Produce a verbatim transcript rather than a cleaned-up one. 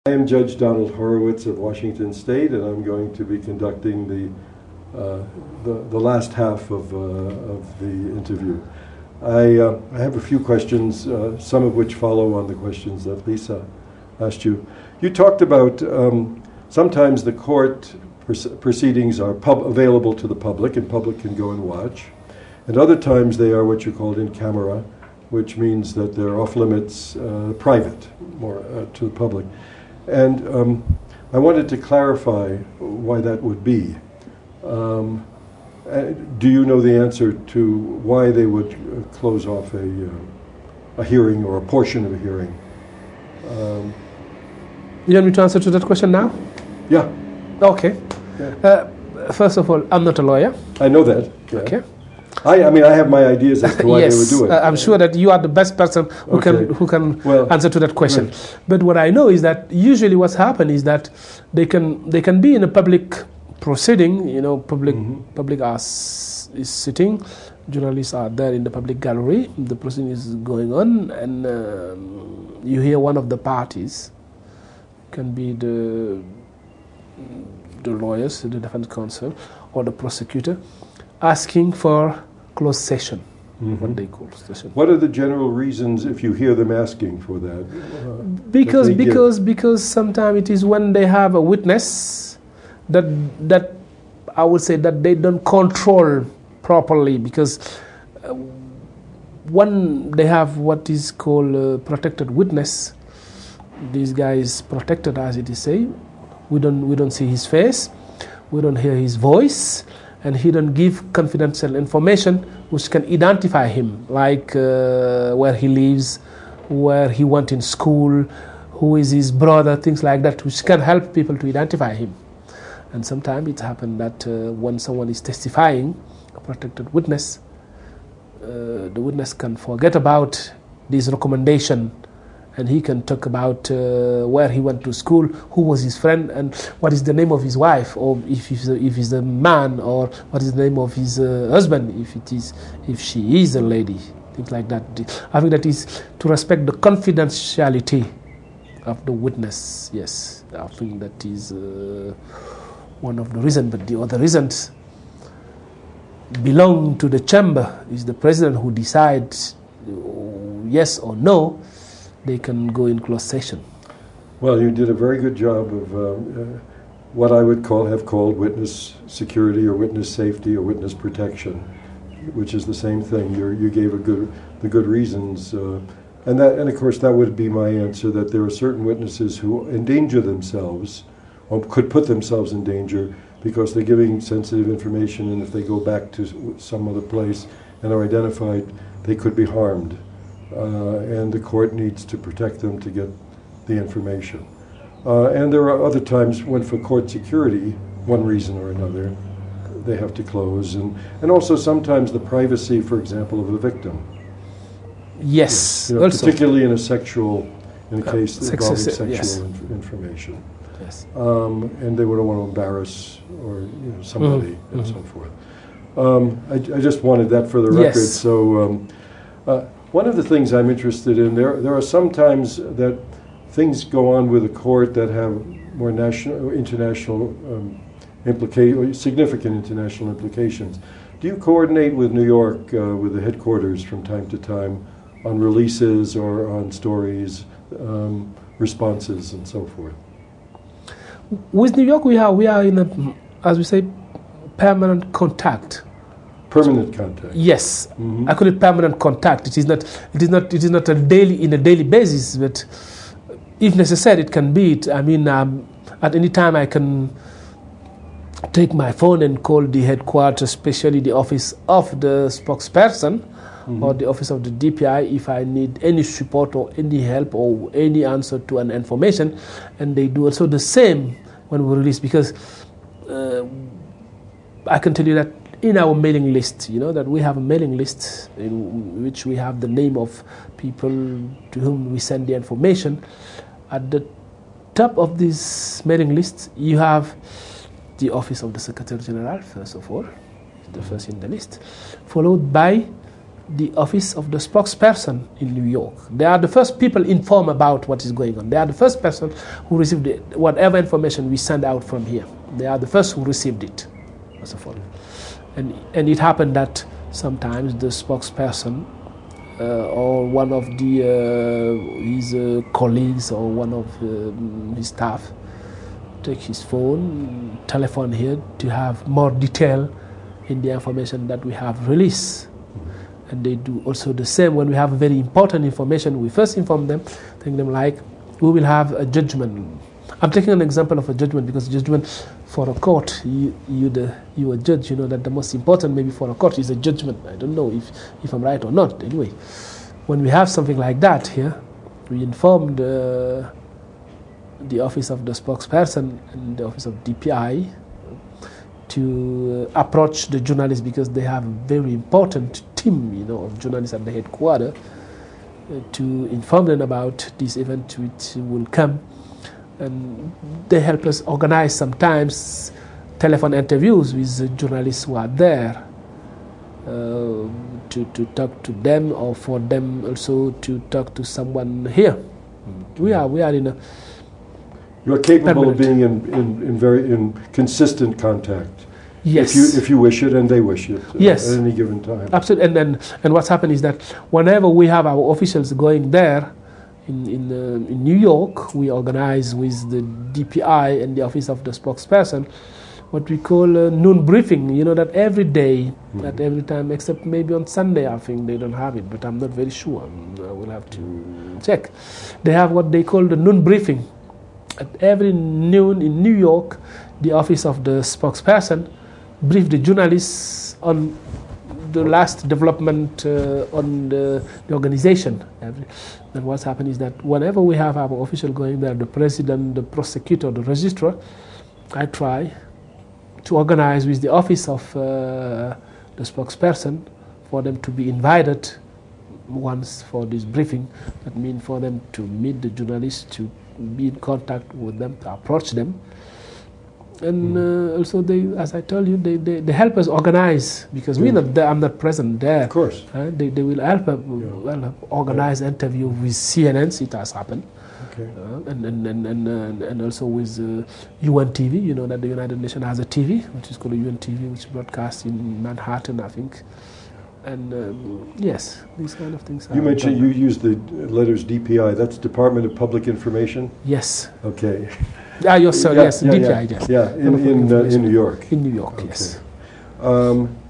I am Judge Donald Horowitz of Washington State, and I'm going to be conducting the uh, the, the last half of, uh, of the interview. I, uh, I have a few questions, uh, some of which follow on the questions that Lisa asked you. You talked about um, sometimes the court proceedings are pub available to the public, and public can go and watch, and other times they are what you called in camera, which means that they're off limits, uh, private, more uh, to the public. And um, I wanted to clarify why that would be. Um, uh, do you know the answer to why they would uh, close off a, uh, a hearing or a portion of a hearing? Um, you want me to answer to that question now? Yeah. Okay. Yeah. Uh, first of all, I'm not a lawyer. I know that. Yeah. Okay. I, I mean, I have my ideas as to why yes, they would do it. Uh, I'm sure that you are the best person who okay. can who can well, answer to that question. Right. But what I know is that usually what's happened is that they can they can be in a public proceeding. You know, public mm-hmm. public are s is sitting, journalists are there in the public gallery. The proceeding is going on, and um, you hear one of the parties, can be the the lawyers, the defense counsel, or the prosecutor, asking for closed session, mm-hmm. what they call session. What are the general reasons if you hear them asking for that? Uh, because that because give? because sometimes it is when they have a witness that that I would say that they don't control properly, because uh, when they have what is called a protected witness, this guy is protected, as it is said. We don't we don't see his face, we don't hear his voice, and he don't give confidential information which can identify him, like uh, where he lives, where he went in school, who is his brother, things like that, which can help people to identify him. And sometimes it happens that uh, when someone is testifying, a protected witness, uh, the witness can forget about this recommendation, and he can talk about uh, where he went to school, who was his friend, and what is the name of his wife, or if he's a, if he's a man, or what is the name of his uh, husband, if it is if she is a lady, things like that. I think that is to respect the confidentiality of the witness. Yes, I think that is uh, one of the reasons. But the other reasons belong to the chamber. Is the president who decides yes or no. They can go in closed session. Well, you did a very good job of uh, uh, what I would call have called witness security or witness safety or witness protection, which is the same thing. You're, you gave a good the good reasons, uh, and that and of course that would be my answer, that there are certain witnesses who endanger themselves or could put themselves in danger because they're giving sensitive information, and if they go back to some other place and are identified, they could be harmed. Uh, and the court needs to protect them to get the information. Uh, and there are other times when for court security, one reason or another, they have to close. And, and also sometimes the privacy, for example, of a victim. Yes, you know, also. Particularly in a sexual, in a uh, case sex involving yes. sexual inf information. Yes. Um, and they wouldn't want to embarrass or you know, somebody mm-hmm. and mm-hmm. so forth. Um, I, I just wanted that for the record. Yes. So. Um, uh, One of the things I'm interested in, there there are some times that things go on with a court that have more national, international um, implica- significant international implications. Do you coordinate with New York, uh, with the headquarters from time to time on releases or on stories, um, responses, and so forth? With New York, we are we are in a, as we say, permanent contact. Permanent contact. Yes, mm-hmm. I call it permanent contact. It is not. It is not. It is not a daily in a daily basis. But if necessary, it can be. It. I mean, um, at any time, I can take my phone and call the headquarters, especially the office of the spokesperson mm-hmm. or the office of the D P I, if I need any support or any help or any answer to an information, and they do also the same when we release. Because uh, I can tell you that. In our mailing list, you know, that we have a mailing list in which we have the name of people to whom we send the information. At the top of this mailing list, you have the office of the Secretary General, first of all, the first in the list, followed by the office of the spokesperson in New York. They are the first people informed about what is going on. They are the first person who received the, whatever information we send out from here. They are the first who received it, first of all. And, and it happened that sometimes the spokesperson uh, or one of the, uh, his uh, colleagues or one of uh, his staff take his phone, telephone here to have more detail in the information that we have released. And they do also the same when we have very important information. We first inform them, telling them like, we will have a judgment. I'm taking an example of a judgment because judgment for a court, you, you, the, you a judge, you know that the most important maybe for a court is a judgment. I don't know if, if I'm right or not. Anyway, when we have something like that here, we inform the, the office of the spokesperson and the office of D P I to approach the journalists because they have a very important team, you know, of journalists at the headquarters uh, to inform them about this event which will come. And they help us organize sometimes telephone interviews with the journalists who are there uh, to, to talk to them or for them also to talk to someone here. Mm-hmm. We are we are in a You are capable permanent. of being in, in, in very in consistent contact. Yes. If you if you wish it and they wish it. uh, Yes. At any given time. Absolutely. And then and what's happened is that whenever we have our officials going there in in, uh, in New York, we organize with the D P I and the office of the spokesperson what we call a noon briefing. You know that every day, mm-hmm. at every time, except maybe on Sunday, I think they don't have it, but I'm not very sure. I will have to check. They have what they call the noon briefing. At every noon in New York, the office of the spokesperson brief the journalists on the last development uh, on the, the organization. Every, and what's happened is that whenever we have our official going there, the president, the prosecutor, the registrar, I try to organize with the office of uh, the spokesperson for them to be invited once for this briefing. That means for them to meet the journalists, to be in contact with them, to approach them. And uh, also, they, as I told you, they, they, they help us organize because we not there, I'm not present there. Of course. Uh, they, they will help us Yeah. well, organize Yeah. interview with C N N, it has happened. Okay. Uh, and, and, and, and, uh, and also with uh, U N T V, you know that the United Nations has a T V, which is called U N T V, which broadcasts in Manhattan, I think. And um, yes, these kind of things. You are mentioned done. you used the letters D P I. That's Department of Public Information. Yes. Okay. Ah, yes, sir, Yeah, yes, yeah, D P I, yeah. yes. Yeah, in Public in, uh, in information. New York. In New York, Okay. yes. Um,